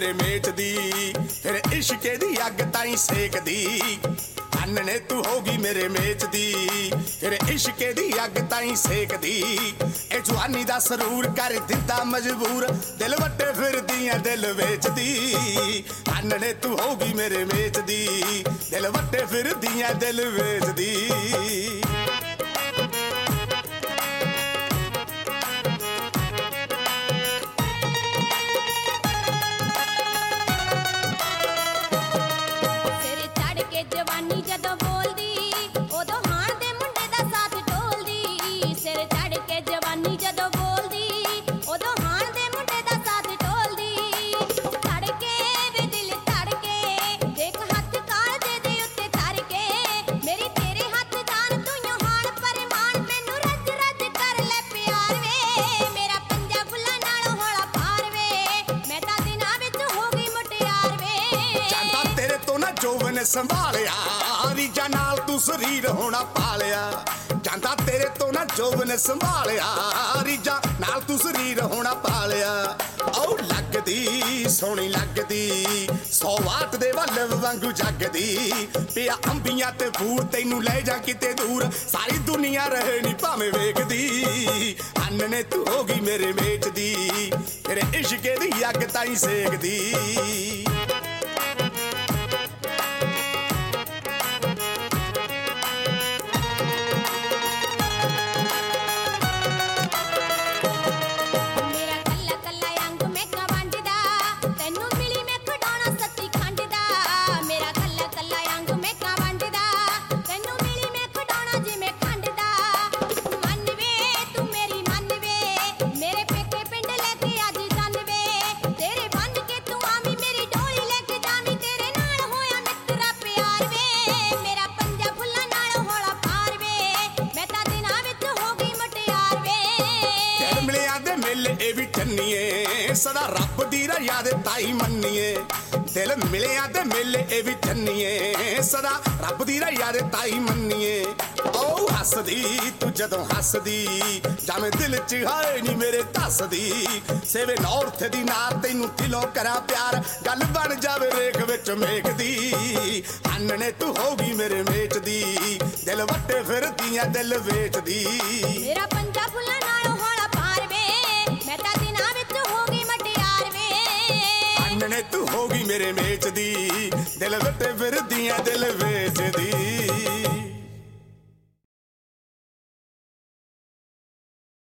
मेरे मेच दी फिर इश्के दी अग ताई सेक दी अन्ने तू होगी मेरे मेच दी फिर इश्के दी अग ताई सेक दी ए जवानी दा सरूर कर दिता मजबूर दिल वटे फिर दियां दिल वेच दी अन्ने तू होगी मेरे मेच दी दिल वटे फिर दियां दिल वेच दी ਜਦੋਂ ਬੋਲਦੀ ਉਦੋਂ ਹਾਣ ਦੇ ਮੁੰਡੇ ਦਾ ਸਾਥ ਢੋਲਦੀ ਸਿਰ ਚੜ ਕੇ ਜਵਾਨੀ ਜਦੋਂ ਬੋਲਦੀ ਉਦੋਂ ਹਾਣ ਦੇ ਮੁੰਡੇ ਦਾ ਸਾਥ ਢੋਲਦੀ ਧੜਕੇ ਵੇ ਦਿਲ ਧੜਕੇ ਦੇਖ ਹੱਥ ਕਾਲਜੇ ਦੇ ਉੱਤੇ ਧਰ ਕੇ ਮੇਰੀ ਤੇਰੇ ਹੱਥ ਜਾਨ ਤੂੰ ਯੋ ਹਾਣ ਪਰਮਾਨ ਮੈਨੂੰ ਰੱਜ ਰੱਜ ਕਰ ਲੈ ਪਿਆਰ ਵੇ ਮੇਰਾ ਪੰਜਾ ਫੁੱਲਾਂ ਨਾਲੋਂ ਹੌਲਾ ਪਾਰ ਵੇ ਮੈਂ ਤਾਂ ਦਿਨਾਂ ਵਿੱਚ ਹੋ ਗਈ ਮੁਟਿਆਰ ਵੇ ਜਾਂਦਾ ਤੇਰੇ ਤੋਂ ਨਾ ਜੋਵਨ ਸੰਭਾਲਿਆ ਰੀਜਾ ਨਾਲ ਤੂੰ ਸਰੀਰ ਹੋਣਾ ਪਾਲਿਆ ਜਾਂਦਾ ਤੇਰੇ ਤੋਂ ਨਾ ਜੋਵਨ ਸੰਭਾਲਿਆ ਰੀਜਾ ਨਾਲ ਤੂੰ ਸਰੀਰ ਹੋਣਾ ਪਾਲਿਆ ਔ ਲੱਗਦੀ ਸੋਹਣੀ ਲੱਗਦੀ 100 ਵਾਟ ਦੇ ਵੱਲ ਵਾਂਗੂ ਜਗਦੀ ਪਿਆ ਅੰਬੀਆਂ ਤੇ ਫੂਲ ਤੈਨੂੰ ਲੈ ਜਾ ਕਿਤੇ ਦੂਰ ਸਾਰੀ ਦੁਨੀਆ ਰਹੇ ਨੀ ਭਾਵੇਂ ਵੇਖਦੀ ਅੰਨੇ ਤੂੰ ਹੋ ਗਈ ਮੇਰੇ ਮੇਚ ਦੀ ਤੇਰੇ ਇਸ਼ਕੇ ਦੀ ਅੱਗ ਤਾਈ ਸੇਕਦੀ ਇਹ ਵੀ ਚੰਨੀਏ ਸਦਾ ਰੱਬ ਦੀ ਰਜ਼ਾ ਦੇ ਤਾਈ ਮੰਨੀਏ ਦਿਲ ਮਿਲਿਆ ਤੇ ਮੇਲੇ ਇਹ ਵੀ ਚੰਨੀਏ ਸਦਾ ਰੱਬ ਦੀ ਰਜ਼ਾ ਦੇ ਤਾਈ ਮੰਨੀਏ ਓ ਹੱਸਦੀ ਤੂੰ ਜਦੋਂ ਹੱਸਦੀ ਜਾਵੇਂ ਦਿਲ ਚ ਹਾਏ ਨੀ ਮੇਰੇ ਧੱਸਦੀ ਸੇਵੇ ਨੌਰਥ ਦੀ ਨਾ ਤੈਨੂੰ ਦਿਲੋਂ ਕਰਾਂ ਪਿਆਰ ਗੱਲ ਬਣ ਜਾਵੇ ਰੇਖ ਵਿੱਚ ਮੇਖਦੀ ਅੰਨੇ ਤੂੰ ਹੋਗੀ ਮੇਰੇ ਮੇਚ ਦੀ ਦਿਲ ਵੱਟੇ ਫਿਰਦੀਆਂ ਦਿਲ ਵੇਚਦੀ ਮੇਰਾ ਪੰਜਾ ਫੁੱਲਾਂ ਨਾਲੋਂ ਹੌਲਾ ਪਾਰ ਵੇ ਮੈਂ ਤਾਂ ਦਿਨਾਂ ਵਿੱਚ ਹੋ ਗਈ ਮਟਿਆਰ ਵੇ ਅੰਨੇ ਤੂੰ ਹੋਗੀ ਮੇਰੇ ਮੇਚ ਦੀ ਦਿਲ ਵੱਟੇ ਫਿਰਦੀਆਂ ਦਿਲ ਵੇਚਦੀ